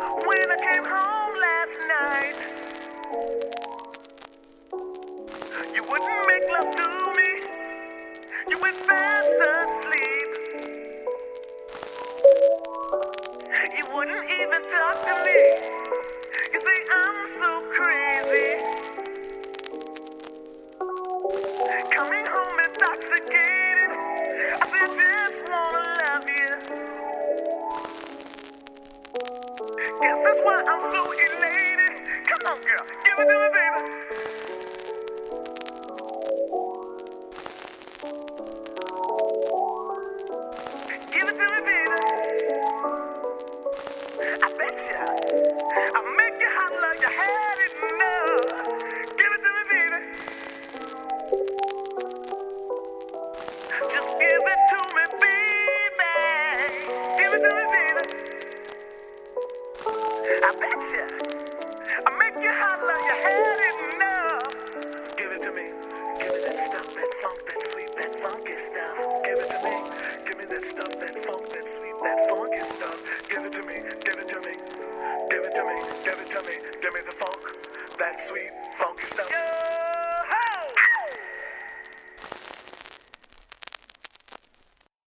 When I came home last night, you wouldn't make love to me. You went fast asleep. You wouldn't even talk to me. You say I'm so crazy. Coming home intoxicated. I said just wanna love you. Guess that's why I'm so elated. Come on, girl, give it to me, baby. Give it to me, baby. I betcha I'll make you hot like you had it enough. Give it to me, baby. Just give it to me, baby. Give it to me, baby. I betcha I'll make you hot like you had it enough. Give it to me. Give me that stuff, that funk, that sweet, that funky stuff. Give it to me. Give me that stuff, that funk, that sweet, that funky stuff. Give it to me. Give it to me. Give it to me. Give it to me. Give me the funk, that sweet, funky stuff.